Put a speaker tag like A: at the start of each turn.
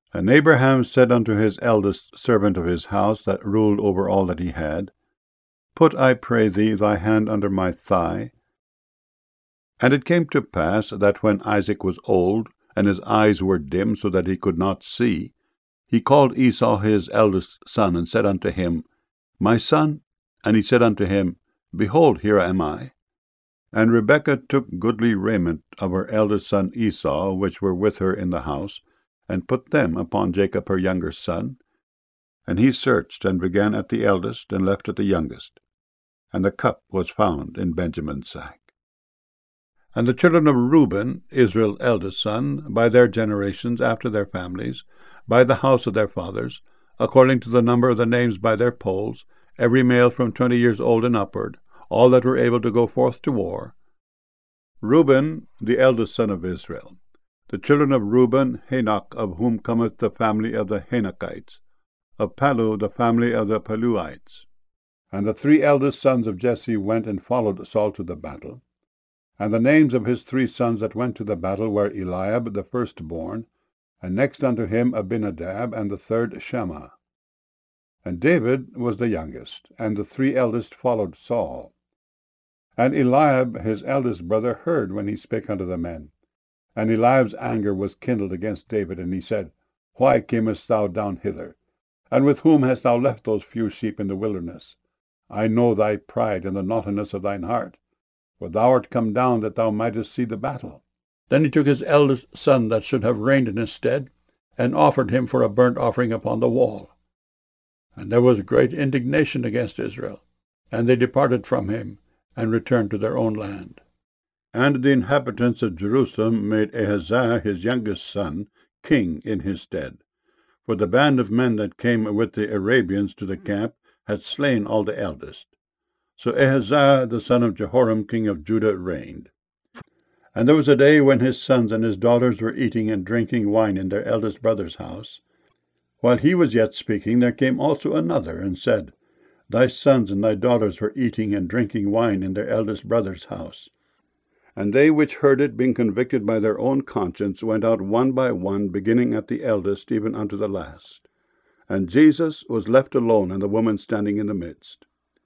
A: And Abraham said unto his eldest servant of his house, that ruled over all that he had, Put, I pray thee, thy hand under my thigh. And it came to pass that when Isaac was old, and his eyes were dim, so that he could not see, he called Esau his eldest son, and said unto him, My son? And he said unto him, Behold, here am I. And Rebekah took goodly raiment of her eldest son Esau, which were with her in the house, and put them upon Jacob her younger son. And he searched, and began at the eldest, and left at the youngest. And the cup was found in Benjamin's sack. And the children of Reuben, Israel's eldest son, by their generations after their families, by the house of their fathers, according to the number of the names by their polls, every male from 20 years old and upward, all that were able to go forth to war. Reuben, the eldest son of Israel. The children of Reuben, Hanok, of whom cometh the family of the Hanokites, of Palu, the family of the Paluites. And the 3 eldest sons of Jesse went and followed Saul to the battle. And the names of his 3 sons that went to the battle were Eliab the firstborn, and next unto him Abinadab, and the third Shammah. And David was the youngest, and the 3 eldest followed Saul. And Eliab his eldest brother heard when he spake unto the men. And Eliab's anger was kindled against David, and he said, Why camest thou down hither? And with whom hast thou left those few sheep in the wilderness? I know thy pride and the naughtiness of thine heart, for thou art come down that thou mightest see the battle. Then he took his eldest son that should have reigned in his stead, and offered him for a burnt offering upon the wall. And there was great indignation against Israel, and they departed from him, and returned to their own land. And the inhabitants of Jerusalem made Ahaziah his youngest son king in his stead. For the band of men that came with the Arabians to the camp had slain all the eldest. So Ahaziah the son of Jehoram king of Judah reigned. And there was a day when his sons and his daughters were eating and drinking wine in their eldest brother's house. While he was yet speaking, there came also another, and said, Thy sons and thy daughters were eating and drinking wine in their eldest brother's house. And they which heard it, being convicted by their own conscience, went out one by one, beginning at the eldest, even unto the last. And Jesus was left alone, and the woman standing in the midst.